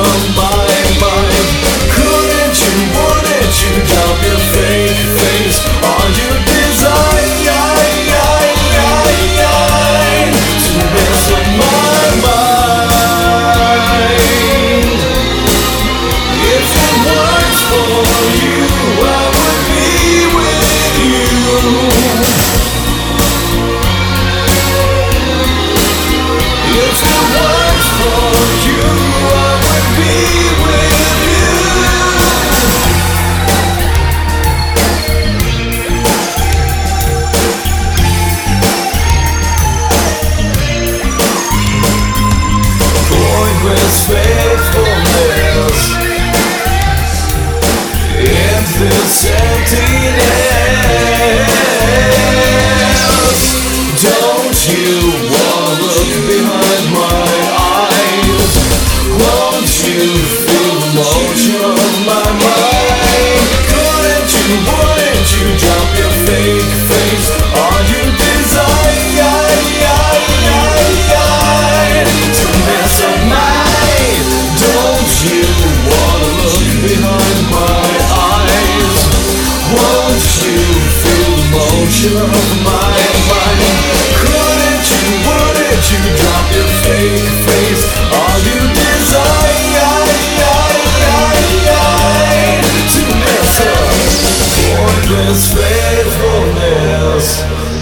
of my mind. Couldn't you, wouldn't you drop your fake face? All you desire to mess with my mind. If it works for you, I would be with you. If it works for you, I would be with you. Pointless faithfulness in this emptiness. Don't you wanna look behind my eyes? Won't you feel the motion of my mind? Couldn't you, wouldn't you drop your fake face? All you desire to mess up mine. Don't you wanna look behind my eyes? Won't you feel the motion of my mind? Couldn't you, wouldn't you drop your fake face? All you desire to mess up pointless faithfulness